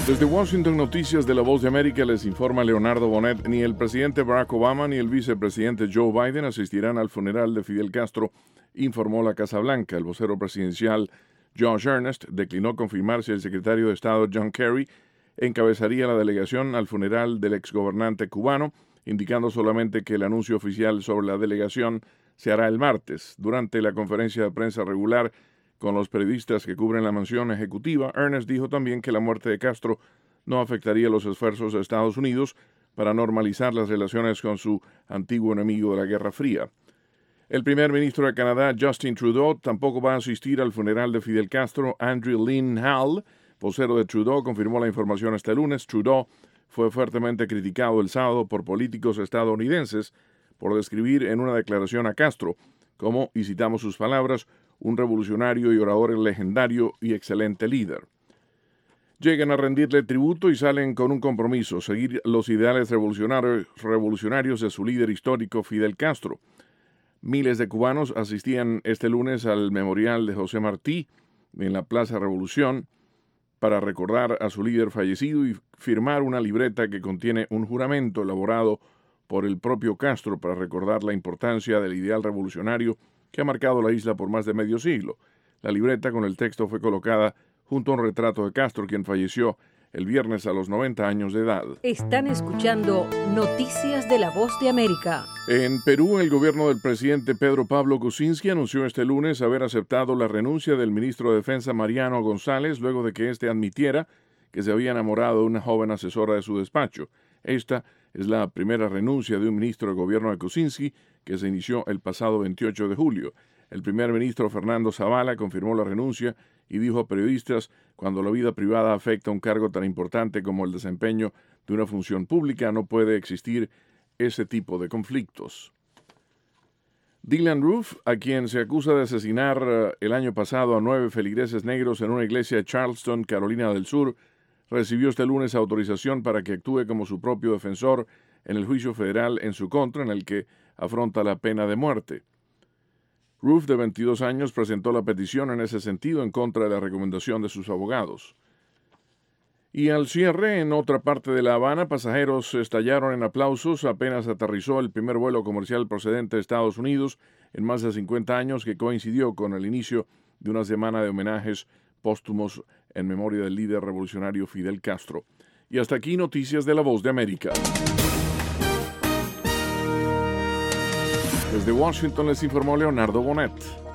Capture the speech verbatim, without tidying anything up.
Desde Washington, Noticias de la Voz de América, les informa Leonardo Bonet. Ni el presidente Barack Obama ni el vicepresidente Joe Biden asistirán al funeral de Fidel Castro, informó la Casa Blanca. El vocero presidencial Josh Earnest declinó confirmar si el secretario de Estado John Kerry encabezaría la delegación al funeral del exgobernante cubano, indicando solamente que el anuncio oficial sobre la delegación se hará el martes. Durante la conferencia de prensa regular con los periodistas que cubren la mansión ejecutiva, Earnest dijo también que la muerte de Castro no afectaría los esfuerzos de Estados Unidos para normalizar las relaciones con su antiguo enemigo de la Guerra Fría. El primer ministro de Canadá, Justin Trudeau, tampoco va a asistir al funeral de Fidel Castro. Andrew Lynn Hall, vocero de Trudeau, confirmó la información este lunes. Trudeau fue fuertemente criticado el sábado por políticos estadounidenses por describir en una declaración a Castro como, y citamos sus palabras, un revolucionario y orador legendario y excelente líder. Llegan a rendirle tributo y salen con un compromiso: seguir los ideales revolucionarios, revolucionarios de su líder histórico Fidel Castro. Miles de cubanos asistían este lunes al memorial de José Martí en la Plaza Revolución para recordar a su líder fallecido y firmar una libreta que contiene un juramento elaborado por el propio Castro para recordar la importancia del ideal revolucionario que ha marcado la isla por más de medio siglo. La libreta con el texto fue colocada junto a un retrato de Castro, quien falleció el viernes a los noventa años de edad. Están escuchando Noticias de la Voz de América. En Perú, el gobierno del presidente Pedro Pablo Kuczynski anunció este lunes haber aceptado la renuncia del ministro de Defensa Mariano González luego de que éste admitiera que se había enamorado de una joven asesora de su despacho. Esta es la primera renuncia de un ministro del gobierno de Kuczynski que se inició el pasado veintiocho de julio. El primer ministro Fernando Zavala confirmó la renuncia y dijo a periodistas: cuando la vida privada afecta un cargo tan importante como el desempeño de una función pública, no puede existir ese tipo de conflictos. Dylann Roof, a quien se acusa de asesinar uh, el año pasado a nueve feligreses negros en una iglesia de Charleston, Carolina del Sur, recibió este lunes autorización para que actúe como su propio defensor en el juicio federal en su contra, en el que afronta la pena de muerte. Roof, de veintidós años, presentó la petición en ese sentido en contra de la recomendación de sus abogados. Y al cierre, en otra parte de La Habana, pasajeros estallaron en aplausos apenas aterrizó el primer vuelo comercial procedente de Estados Unidos en más de cincuenta años, que coincidió con el inicio de una semana de homenajes póstumos en memoria del líder revolucionario Fidel Castro. Y hasta aquí Noticias de la Voz de América. Desde Washington les informó Leonardo Bonet.